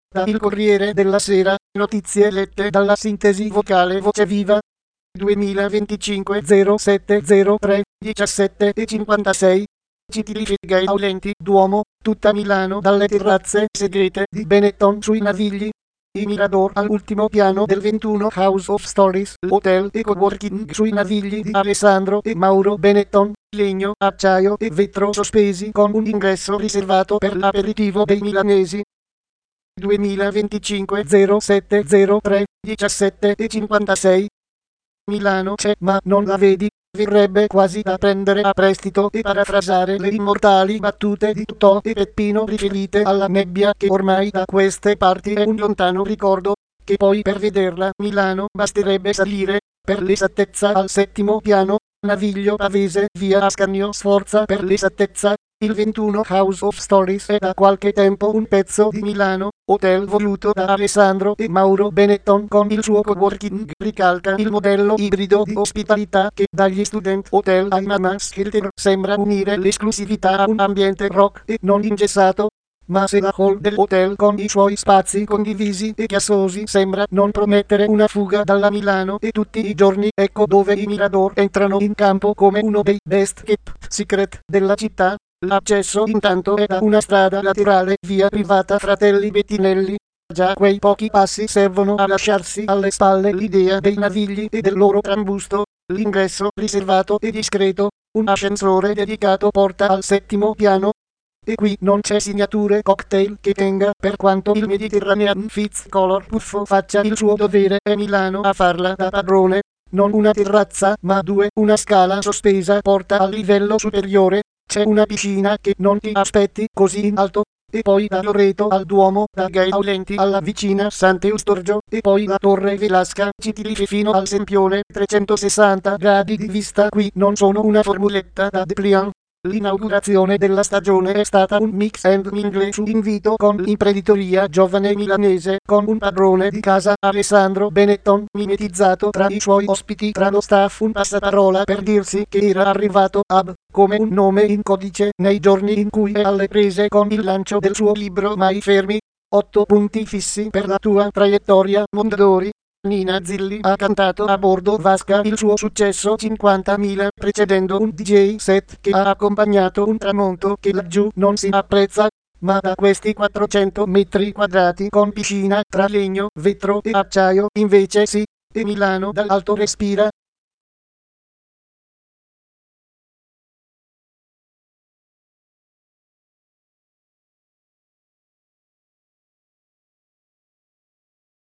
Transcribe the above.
Da Il Corriere della Sera, notizie lette dalla sintesi vocale Voce Viva. 2025 0703 17:56. Citilifica Aulenti, Duomo, tutta Milano dalle terrazze segrete di Benetton sui Navigli. I Mirador all'ultimo piano del 21 House of Stories, hotel e coworking sui Navigli di Alessandro e Mauro Benetton, legno, acciaio e vetro sospesi con un ingresso riservato per l'aperitivo dei milanesi. 2025 0703 17:56. Milano c'è ma non la vedi, verrebbe quasi da prendere a prestito e parafrasare le immortali battute di Totò e Peppino riferite alla nebbia che ormai da queste parti è un lontano ricordo, che poi per vederla Milano basterebbe salire, per l'esattezza al 7° piano, Naviglio Pavese via Ascanio Sforza per l'esattezza. Il 21 House of Stories è da qualche tempo un pezzo di Milano, hotel voluto da Alessandro e Mauro Benetton con il suo coworking ricalca il modello ibrido di ospitalità che dagli student hotel ai Mamas Hilton sembra unire l'esclusività a un ambiente rock e non ingessato. Ma se la hall dell'hotel con i suoi spazi condivisi e chiassosi sembra non promettere una fuga dalla Milano e tutti i giorni, ecco dove i Mirador entrano in campo come uno dei best kept secret della città. L'accesso intanto è da una strada laterale via privata Fratelli Bettinelli. Già quei pochi passi servono a lasciarsi alle spalle l'idea dei Navigli e del loro trambusto. L'ingresso riservato e discreto, un ascensore dedicato porta al 7° piano. E qui non c'è signature cocktail che tenga, per quanto il Mediterranean Fizz Color Puffo faccia il suo dovere, è Milano a farla da padrone. Non una terrazza, ma due, una scala sospesa porta al livello superiore. C'è una piscina che non ti aspetti così in alto, e poi da Loreto al Duomo, da Gai Aulenti alla vicina Sant'Eustorgio, e poi la Torre Velasca Citilice fino al Sempione, 360 gradi di vista. Qui non sono una formuletta da dépliant. L'inaugurazione della stagione è stata un mix and mingle su invito con l'imprenditoria giovane milanese, con un padrone di casa, Alessandro Benetton, mimetizzato tra i suoi ospiti, tra lo staff un passaparola per dirsi che era arrivato come un nome in codice nei giorni in cui è alle prese con il lancio del suo libro Mai Fermi. 8 punti fissi per la tua traiettoria, Mondadori. Nina Zilli ha cantato a bordo vasca il suo successo 50.000 precedendo un DJ set che ha accompagnato un tramonto che laggiù non si apprezza, ma da questi 400 metri quadrati con piscina tra legno, vetro e acciaio invece sì, e Milano dall'alto respira.